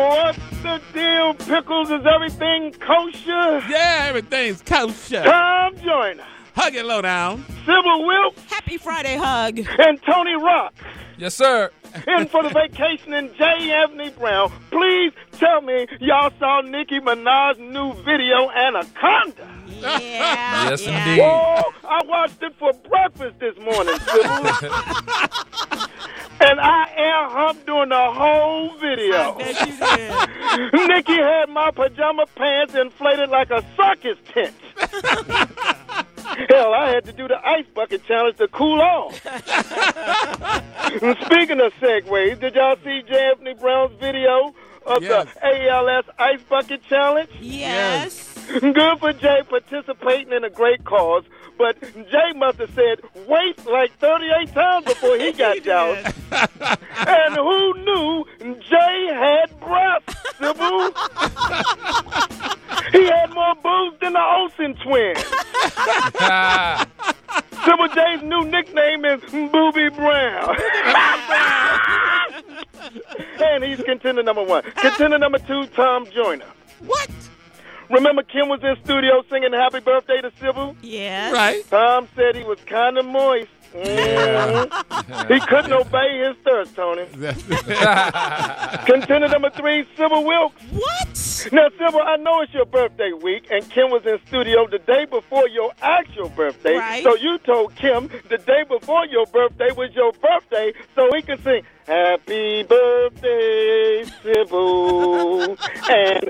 What's the deal, Pickles? Is everything kosher? Yeah, everything's kosher. Tom Joyner. Hug it low down. Sybil Wilkes. Happy Friday hug. And Tony Rock. Yes, sir. In for the vacation and J. Anthony Brown. Please tell me y'all saw Nicki Minaj's new video, Anaconda. Yeah. Yes, yeah. indeed. Whoa, I watched it for breakfast this morning, Sybil. And I air humped during the whole video. I bet you did. Nikki had my pajama pants inflated like a circus tent. Hell, I had to do the ice bucket challenge to cool off. Speaking of segues, did y'all see J. Anthony Brown's video of Yes. the ALS ice bucket challenge? Yes. Good for Jay participating in a great cause, but Jay must have said wait like 38 times before he got doused. And who knew Jay had breath, Sybil? He had more boobs than the Olsen twins. Sybil Jay's new nickname is Booby Brown. And he's contender number 1. Contender number 2, Tom Joyner. What? Remember Kim was in studio singing Happy Birthday to Sybil? Yes. Right. Tom said he was kind of moist. He couldn't obey his thirst, Tony. Contender number 3, Sybil Wilkes. What? Now, Sybil, I know it's your birthday week, and Kim was in studio the day before your actual birthday. Right. So you told Kim the day before your birthday was your birthday, so he could sing Happy Birthday, Sybil, and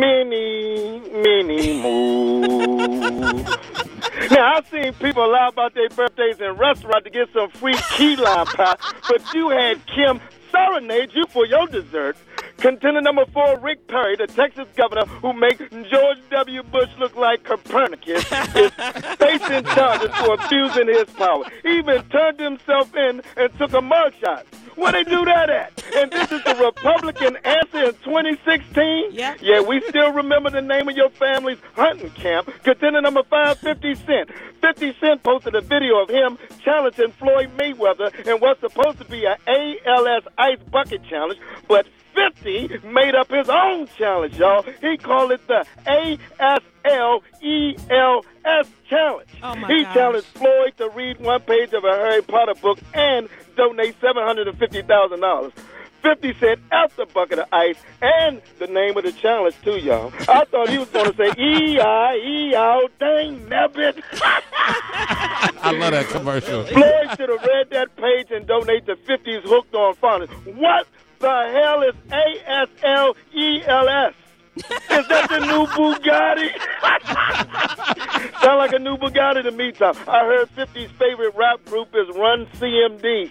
many more. Now, I've seen people lie about their birthdays in restaurants to get some free key lime pie, but you had Kim serenade you for your dessert. Contender number 4, Rick Perry, the Texas governor who makes George W. Bush look like Copernicus, is facing charges for abusing his power. He even turned himself in and took a mugshot. Where they do that at? And this is the Republican answer in 2016? Yeah. Yeah, we still remember the name of your family's hunting camp. Contender number 5, 50 Cent. 50 Cent posted a video of him challenging Floyd Mayweather in what's supposed to be an ALS ice bucket challenge, but 50 made up his own challenge, y'all. He called it the ASLELS challenge. Oh my he gosh. challenged Floyd to read one page of a Harry Potter book and donate $750,000. 50 Cent out the bucket of ice and the name of the challenge, too, y'all. I thought he was going to say, E-I-E-O, dang nabbit. I love that commercial. Floyd should have read that page and donate to 50's Hooked on Phonics. What the hell is ASLELS? Is that the new Bugatti? Sound like a new Bugatti to me, Tom. I heard 50's favorite rap group is Run CMD.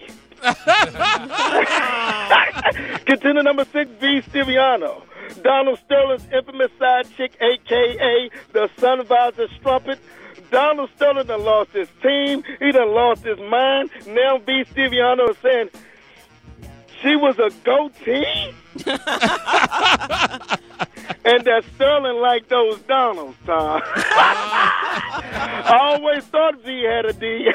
Contender number 6, V. Stiviano. Donald Sterling's infamous side chick, a.k.a. the Sun Visor Strumpet. Donald Sterling done lost his team. He done lost his mind. Now V. Stiviano is saying she was a goatee? And that Sterling liked those Donalds, Tom. I always thought V had a D.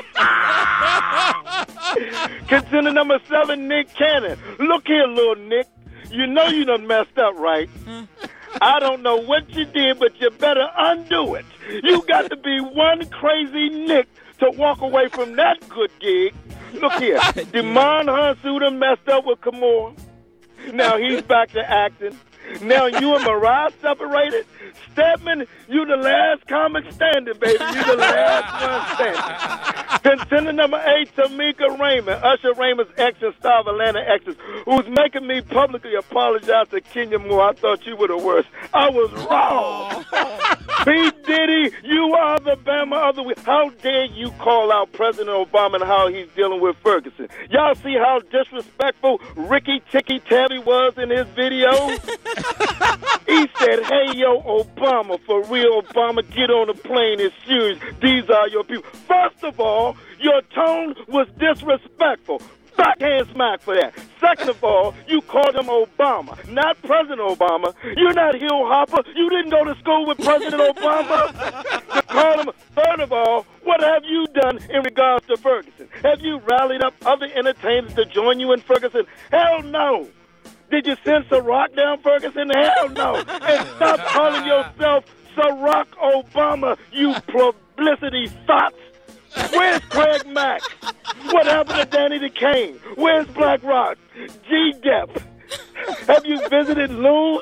Contender number 7, Nick Cannon. Look here, little Nick. You know you done messed up, right? I don't know what you did, but you better undo it. You got to be one crazy Nick to walk away from that good gig. Look here. Demond Hunsu done messed up with Kimora. Now he's back to acting. Now you and Mariah separated. Stedman, you the last comic standing, baby. You the last one standing. Contender number 8, Tamika Raymond, Usher Raymond's ex and star of Atlanta Exes, who's making me publicly apologize to Kenya Moore. I thought you were the worst. I was wrong. P. Diddy, you are the Bama of the week. How dare you call out President Obama and how he's dealing with Ferguson? Y'all see how disrespectful Ricky Ticky Tabby was in his video? He said, hey, yo, Obama, for real, Obama, get on the plane. It's serious. These are your people. First of all, your tone was disrespectful. Backhand smack for that. Second of all, you called him Obama, not President Obama. You're not Hill Hopper. You didn't go to school with President Obama to call him. Third of all, what have you done in regards to Ferguson? Have you rallied up other entertainers to join you in Ferguson? Hell no. Did you send Ciroc down Ferguson? Hell no. And stop calling yourself Ciroc Obama, you publicity thoughts. Where's Craig Mack? What happened to Danny DeCane? Where's Black Rock? G-Dep? Have you visited Loon?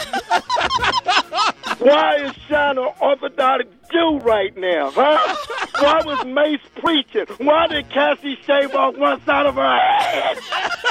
Why is Sean an Orthodox Jew right now, huh? Why was Mace preaching? Why did Cassie shave off one side of her head?